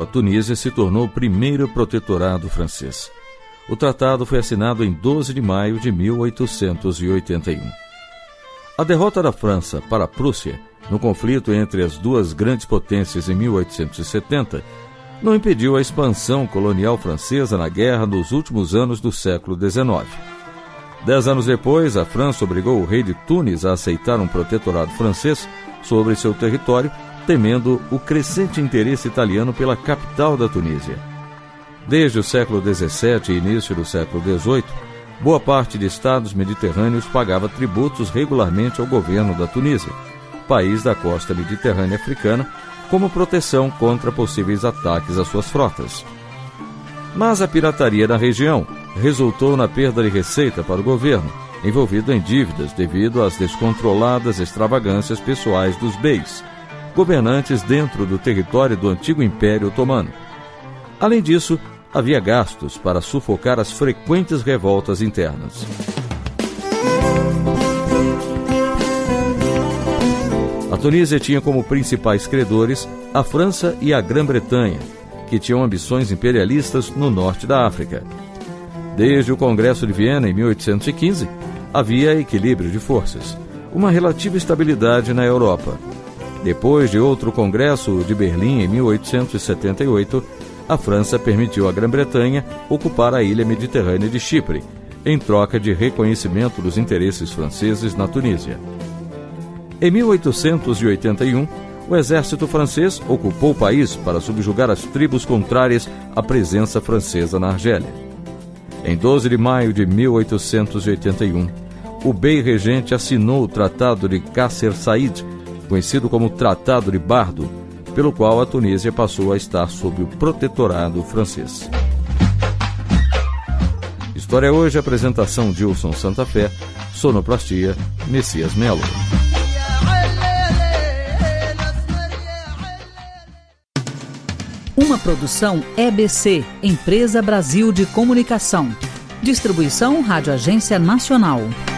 Tunísia se tornou o primeiro protetorado francês. O tratado foi assinado em 12 de maio de 1881. A derrota da França para a Prússia, no conflito entre as duas grandes potências em 1870, não impediu a expansão colonial francesa na guerra nos últimos anos do século XIX. 10 anos depois, a França obrigou o rei de Tunis a aceitar um protetorado francês sobre seu território, temendo o crescente interesse italiano pela capital da Tunísia. Desde o século XVII e início do século XVIII, boa parte de estados mediterrâneos pagava tributos regularmente ao governo da Tunísia, país da costa mediterrânea africana, como proteção contra possíveis ataques às suas frotas. Mas a pirataria na região resultou na perda de receita para o governo, envolvido em dívidas devido às descontroladas extravagâncias pessoais dos beis, governantes dentro do território do antigo Império Otomano. Além disso, havia gastos para sufocar as frequentes revoltas internas. A Tunísia tinha como principais credores a França e a Grã-Bretanha, que tinham ambições imperialistas no norte da África. Desde o Congresso de Viena, em 1815, havia equilíbrio de forças, uma relativa estabilidade na Europa. Depois de outro Congresso de Berlim, em 1878, a França permitiu à Grã-Bretanha ocupar a ilha mediterrânea de Chipre, em troca de reconhecimento dos interesses franceses na Tunísia. Em 1881, o exército francês ocupou o país para subjugar as tribos contrárias à presença francesa na Argélia. Em 12 de maio de 1881, o bey regente assinou o Tratado de Kasser Said, conhecido como Tratado de Bardo, pelo qual a Tunísia passou a estar sob o protetorado francês. História Hoje, apresentação Dilson Santa Fé, sonoplastia Messias Melo. Uma produção EBC, Empresa Brasil de Comunicação. Distribuição Rádio Agência Nacional.